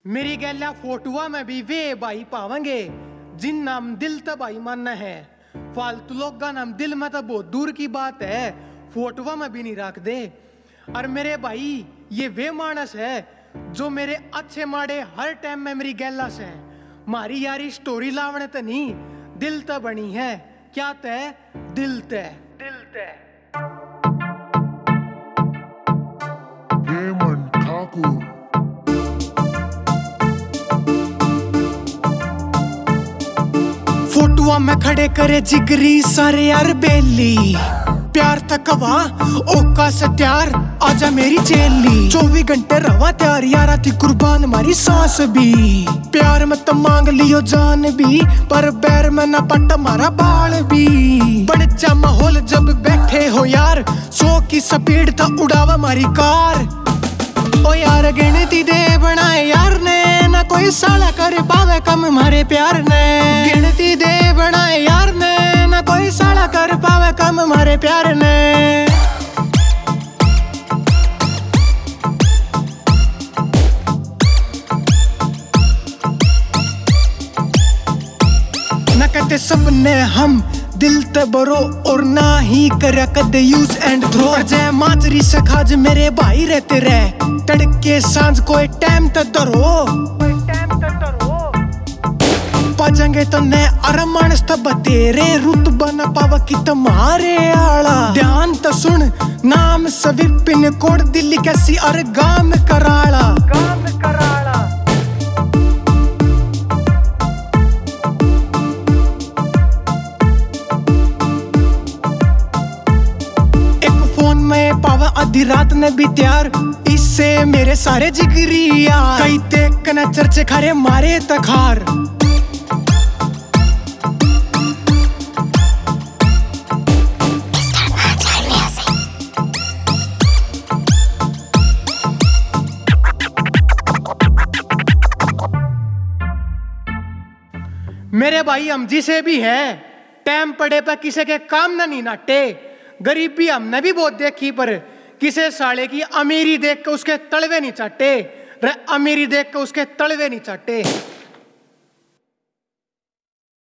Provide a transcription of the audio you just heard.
मेरी गैला फोटुआ में भी वे भाई पावेंगे जिन नाम दिल तो भाई मानना है। फालतू लोग का नाम दिल में तो बहुत दूर की बात है, फोटुआ में भी नहीं रख दे। और मेरे भाई ये वे मानस है जो मेरे अच्छे माड़े हर टाइम में मेरी गैला से मारी यारी स्टोरी लावने तो नहीं, दिल तो बनी है। क्या तय दिल तय दिल तय हेमंत ठाकुर। फोटुआ में खड़े करे जिगरी सारे यार बेली, प्यार तकवा ओका से त्यार आजा मेरी चेली। 24 घंटे रवा त्यार यारा थी कुर्बान मारी सांस भी, प्यार में तो मांग लियो जान भी, पर बैर में न पट मारा बाल भी। बड़चा माहौल जब बैठे हो यार, 100 की स्पीड था उड़ावा मारी कार। ओ यार गिनती दे बनाए यार ने, ना कोई साला कर पावे कम मारे प्यार ने। गिनती दे बनाए यार ने, ना कोई साला कर पावे कम मारे प्यार ने। न कहते सबने हम दिल ते बरो और ना ही करया कदे यूज एंड थ्रो। जय माचरी सखाज मेरे भाई रहते रहे, तड़के सांझ कोई टाइम ते दरो। पाजेंगे तो ने अरमानस तब तेरे रुतबा न पावा कि तुम्हारे आला। ध्यान तो सुन नाम सभी पिन कोड दिल्ली कैसी और गाम कराला। पावा आधी रात ने भी त्यार, इससे मेरे सारे जिगरी यार। कई तेक न चर्चे खरे मारे तखार। मेरे भाई हम जिसे भी है टाइम पड़े पर किसी के काम न नहीं नाटे। गरीबी हमने भी बहुत देखी, पर किसे साले की अमीरी देख के उसके तलवे नहीं चाटे, अमीरी देख के उसके तलवे नहीं चाटे।